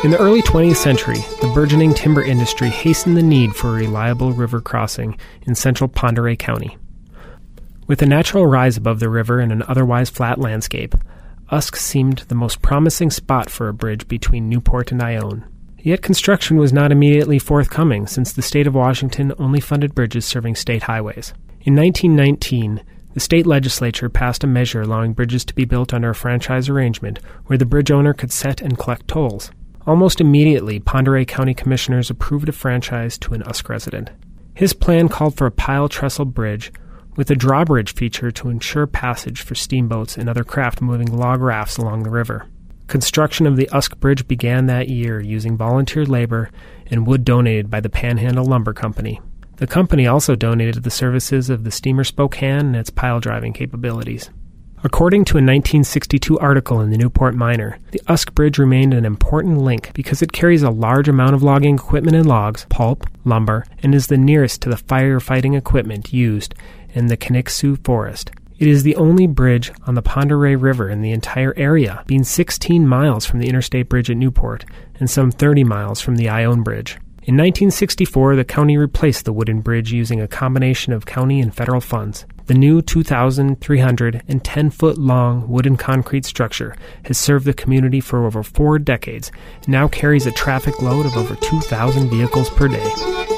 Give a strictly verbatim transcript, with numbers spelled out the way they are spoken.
In the early twentieth century, the burgeoning timber industry hastened the need for a reliable river crossing in central Pend Oreille County. With a natural rise above the river and an otherwise flat landscape, Usk seemed the most promising spot for a bridge between Newport and Ione. Yet construction was not immediately forthcoming, since the state of Washington only funded bridges serving state highways. In nineteen nineteen, the state legislature passed a measure allowing bridges to be built under a franchise arrangement where the bridge owner could set and collect tolls. Almost immediately, Pend Oreille County commissioners approved a franchise to an Usk resident. His plan called for a pile trestle bridge with a drawbridge feature to ensure passage for steamboats and other craft moving log rafts along the river. Construction of the Usk Bridge began that year using volunteer labor and wood donated by the Panhandle Lumber Company. The company also donated the services of the steamer Spokane and its pile driving capabilities. According to a nineteen sixty-two article in the Newport Miner, the Usk Bridge remained an important link because it carries a large amount of logging equipment and logs, pulp, lumber, and is the nearest to the firefighting equipment used in the Canuck-Sioux Forest. It is the only bridge on the Pend Oreille River in the entire area, being sixteen miles from the interstate bridge at Newport and some thirty miles from the Ione Bridge. In nineteen sixty-four, the county replaced the wooden bridge using a combination of county and federal funds. The new two thousand three hundred ten foot long wooden concrete structure has served the community for over four decades and now carries a traffic load of over two thousand vehicles per day.